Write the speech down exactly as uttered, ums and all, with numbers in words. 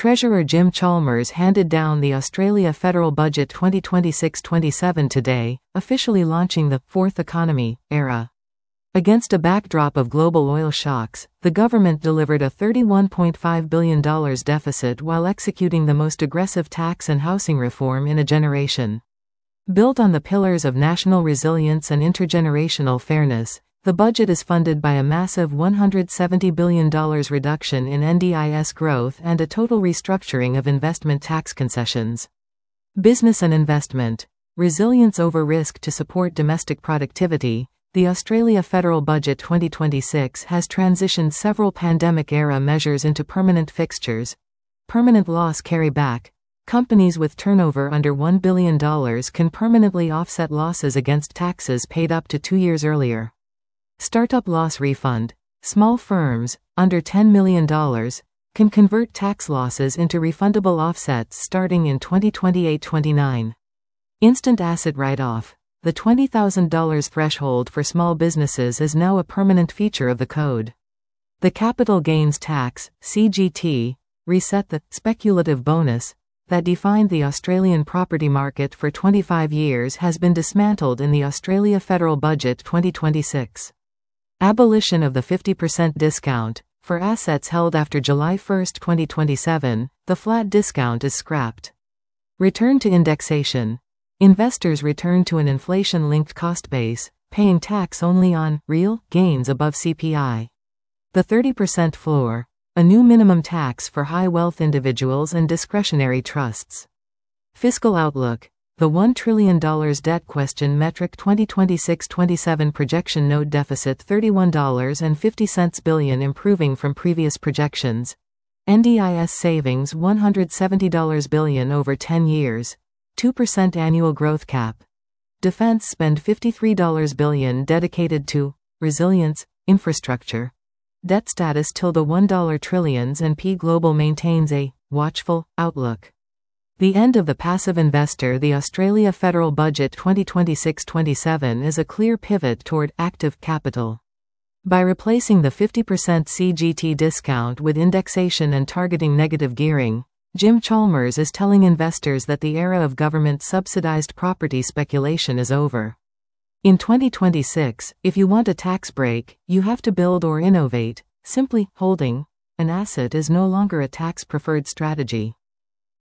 Treasurer Jim Chalmers handed down the Australia Federal Budget twenty twenty-six twenty-seven today, officially launching the fourth economy era. Against a backdrop of global oil shocks, the government delivered a thirty-one point five billion dollars deficit while executing the most aggressive tax and housing reform in a generation. Built on the pillars of national resilience and intergenerational fairness, the budget is funded by a massive one hundred seventy billion dollars reduction in N D I S growth and a total restructuring of investment tax concessions. Business and investment. Resilience over risk to support domestic productivity. The Australia Federal Budget twenty twenty-six has transitioned several pandemic-era measures into permanent fixtures. Permanent loss carryback. Companies with turnover under one billion dollars can permanently offset losses against taxes paid up to two years earlier. Startup loss refund. Small firms, under ten million dollars, can convert tax losses into refundable offsets starting in twenty twenty-eight twenty-nine. Instant asset write-off. The twenty thousand dollars threshold for small businesses is now a permanent feature of the code. The capital gains tax, C G T, reset the speculative bonus that defined the Australian property market for twenty-five years has been dismantled in the Australia Federal Budget twenty twenty-six. Abolition of the fifty percent discount. For assets held after July first twenty twenty-seven, the flat discount is scrapped. Return to indexation. Investors return to an inflation-linked cost base, paying tax only on real gains above C P I. The thirty percent floor. A new minimum tax for high-wealth individuals and discretionary trusts. Fiscal outlook. The one trillion dollars debt question metric twenty twenty-six twenty-seven projection note deficit thirty-one dollars and fifty cents billion improving from previous projections. N D I S savings one hundred seventy billion dollars over ten years. two percent annual growth cap. Defense spend fifty-three billion dollars dedicated to resilience, infrastructure. Debt status tilde one trillion and P Global maintains a watchful outlook. The end of the passive investor. The Australia Federal Budget twenty twenty-six twenty-seven is a clear pivot toward active capital. By replacing the fifty percent C G T discount with indexation and targeting negative gearing, Jim Chalmers is telling investors that the era of government-subsidized property speculation is over. In twenty twenty-six, if you want a tax break, you have to build or innovate. Simply holding an asset is no longer a tax-preferred strategy.